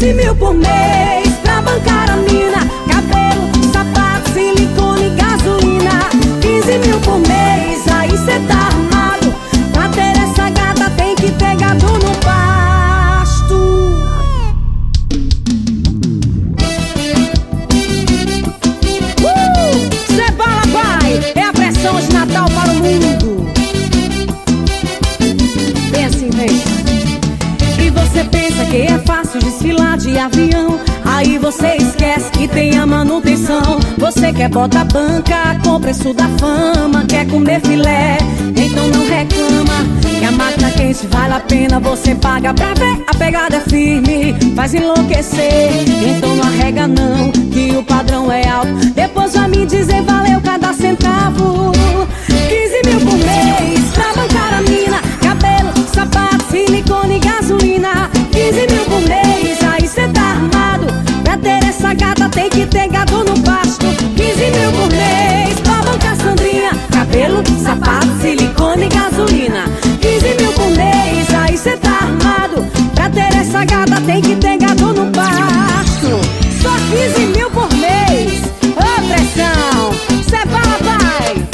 15 mil por mês pra bancar a mina. Cabelo, sapato, silicone, gasolina. 15 mil por mês, aí cê tá armado. Pra ter essa gata tem que ter gado no pasto. Cebola vai, é a pressão de Natal para o mundo. Vem assim, vem. E você pensa que é fácil desfilar de avião, aí você esquece que tem a manutenção. Você quer botar banca com preço da fama, quer comer filé, então não reclama que a máquina quente vale a pena. Você paga pra ver, a pegada é firme, faz enlouquecer. Então não arrega não, que o padrão é alto. Depois vai me dizer valeu cada centavo. 15 mil por mês pra bancar a mina. Cabelo, sapato, silicone, gasolina. 15 mil por mês, aí cê tá armado. Pra ter essa gata tem que ter gado no pasto. 15 mil por mês pra bancar Sandrinha. Cabelo, sapato, silicone, gasolina. 15 mil por mês, aí cê tá armado. Pra ter essa gata tem que ter gado no pasto. Só 15 mil por mês. Ô pressão, cê fala vai.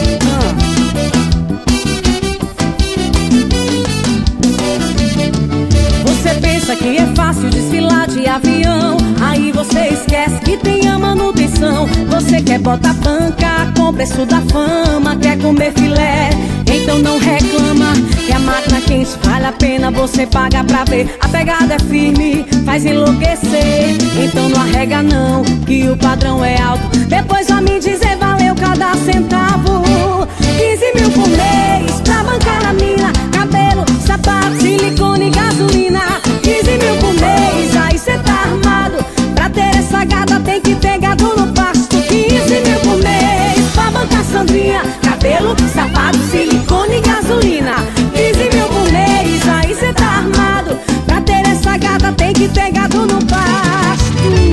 Você pensa que é fácil desfilar de avião, aí você esquece que tem a manutenção. Você quer botar banca com preço da fama, quer comer filé, então não reclama que a máquina quente vale a pena. Você paga pra ver, a pegada é firme, faz enlouquecer. Então não arrega não, que o padrão é alto. Depois vai me dizer valeu cada centavo. 15 mil por mês pra bancar a mina. Cabelo, sapato, silicone, gasolina. 15 mil por mês, aí cê tá armado. Pra ter essa gata tem que ter gado no pasto. 15 mil por mês pra bancar Sandrinha. Cabelo, sapato, silicone, gasolina. 15 mil por mês, aí cê tá armado. Pra ter essa gata tem que ter gado no pasto.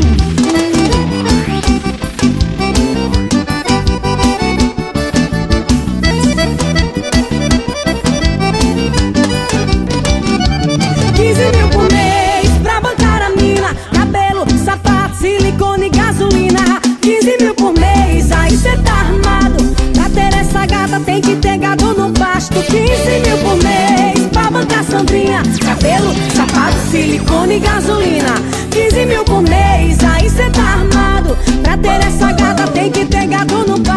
15 mil por mês pra bancar a mina. Cabelo, sapato, silicone, gasolina. 15 mil por mês, aí cê tá armado. Pra ter essa gata tem que ter gado no pasto. 15 mil por mês pra bancar Sandrinha. Cabelo, sapato, silicone, gasolina. 15 mil por mês, aí cê tá armado. Pra ter essa gata tem que ter gado no pasto.